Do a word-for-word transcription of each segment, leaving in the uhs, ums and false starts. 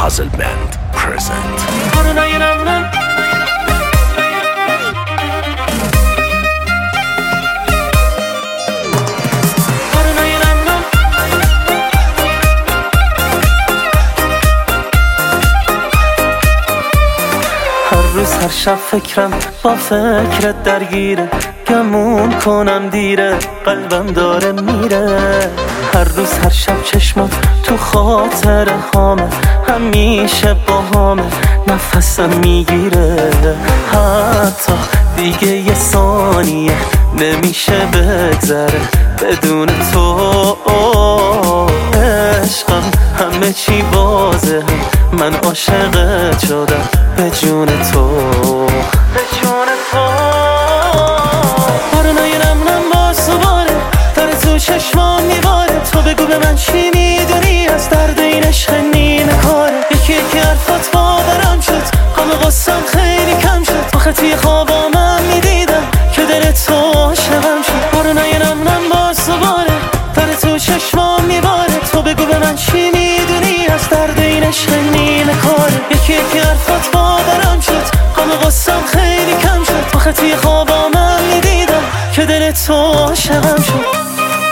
Puzzle Band present. هر روز هر شب فکرم با فکرت درگیره، گمون کنم دیره، قلبم داره میره. هر روز هر شب چشمات تو خاطر هامه، همیشه با هامه، نفسم میگیره. حتی دیگه یه ثانیه نمیشه بگذره بدون تو. عشقم همه چی واضحه، من عاشقت شدم به جون تو، به جون تو. بارونای نمونم با سواره، داره تو چشمام میباره. تو بگو به من چی میدونی از درد این عشق نیمه کاره. یکی یکی حرفات باورم شد، غم غصم خیلی کم شد. آخه توی خوابام من میدیدم که دل تو عاشقم شد. بارونای نمونم با سواره، داره تو چشمام میباره. تو بگو به من چی میدونی از درد این عشق نیمه کاره. یکی یکی حرفات باورم شد، غم غصم خیلی کم شد. آخه توی خوابام من میدیدم که دل تو عاشقم شد.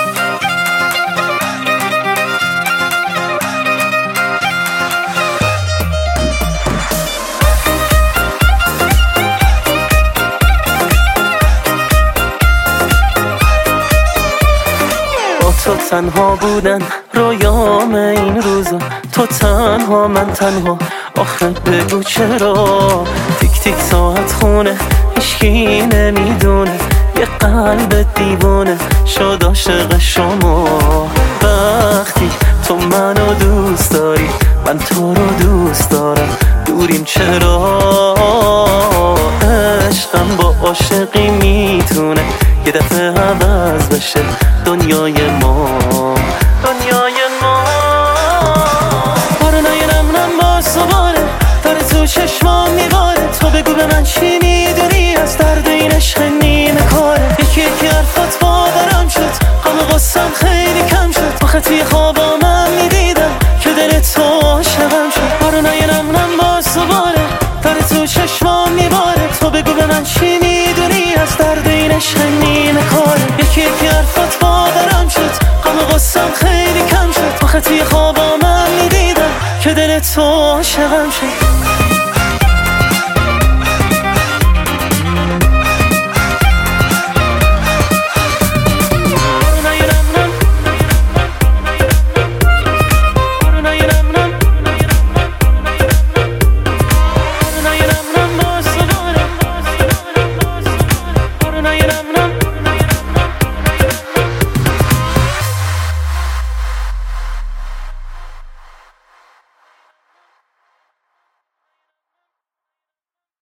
تو تنها بودن رویام این روزا، تو تنها من تنها. آخه بگو چرا تیک تیک ساعت خونه، هیچکی نمیدونه یه قلب دیوونه شد عاشق شما. وقتی تو منو دوست داری، من تو رو دوست دارم، دوریم چرا؟ عشقم با عاشقی میتونه یه دفعه عوض بشه دنیای ما، دنیای ما. بارونای نمونم با سواره، داره تو چشمام میباره. تو بگو به من چی میدونی از درد این عشق نیمه کاره. یکی یکی حرفات باورم شد، غم غصم خیلی کم شد. آخه توی خوابام من میدیدم که دل تو عاشقم شد. بارونای نمونم با سواره، داره تو چشمام میباره. تو بگو به من چی میدونی از درد این عشق نیمه کاره. یکی یکی حرفات باورم شد، غم غصم خیلی کم شد. آخه توی خوابام من میدیدم که دل تو عاشقم شد.